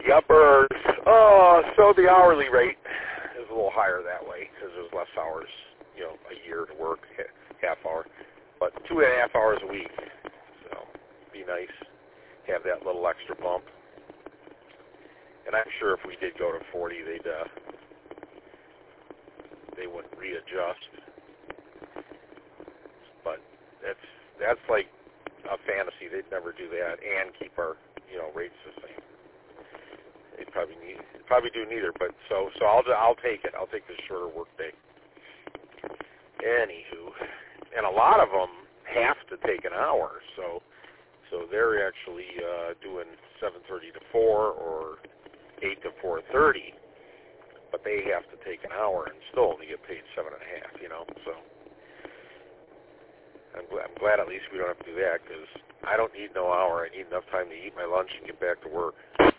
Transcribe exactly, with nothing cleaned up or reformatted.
Yuppers. Oh, so the hourly rate is a little higher that way because there's less hours, you know, a year to work, half hour. But two and a half hours a week. So be nice. Have that little extra bump. And I'm sure if we did go to forty, they'd uh, they wouldn't readjust. But that's that's like a fantasy. They'd never do that and keep our, you know, rates the same. They'd probably need probably do neither. But so so I'll I'll take it. I'll take the shorter work day. Anywho, and a lot of them have to take an hour. So so they're actually uh, doing seven thirty to four or eight to four thirty, but they have to take an hour and still only get paid seven and a half, you know, so I'm, gl- I'm glad at least we don't have to do that because I don't need no hour. I need enough time to eat my lunch and get back to work.